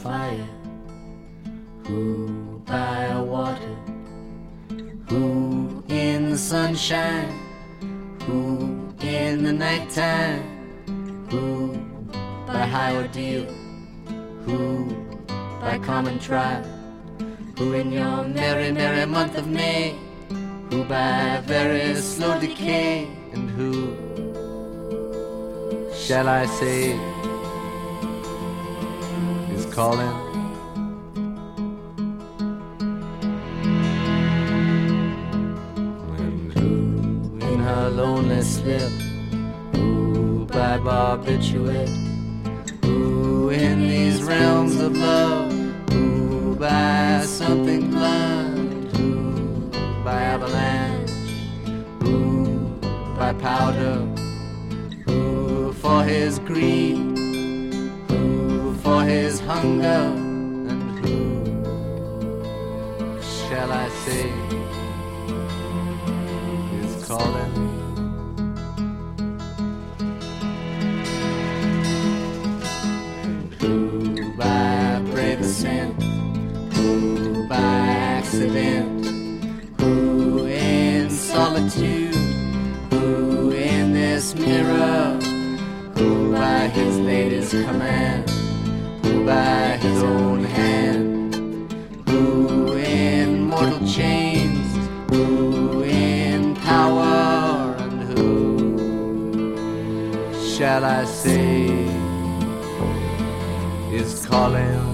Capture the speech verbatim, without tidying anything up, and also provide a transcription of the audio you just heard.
fire? Who by a water? Who in the sunshine? Who in the nighttime? Who by high ordeal? Who by common trial? Who in your merry, merry month of May? Who by very slow decay? And who shall I say is calling? And who in her lonely slip? Who by barbiturate? Who in these realms of love? Who by something blunt? Who by avalanche? Who by powder? Who for his greed? Who for his hunger? And who shall I say is calling? And who by brave ascent? Who by accident? Who in solitude? Who in this mirror? Who by his lady's command? Who by his own hand? Who in mortal chains? Who in power? And who shall I say is calling?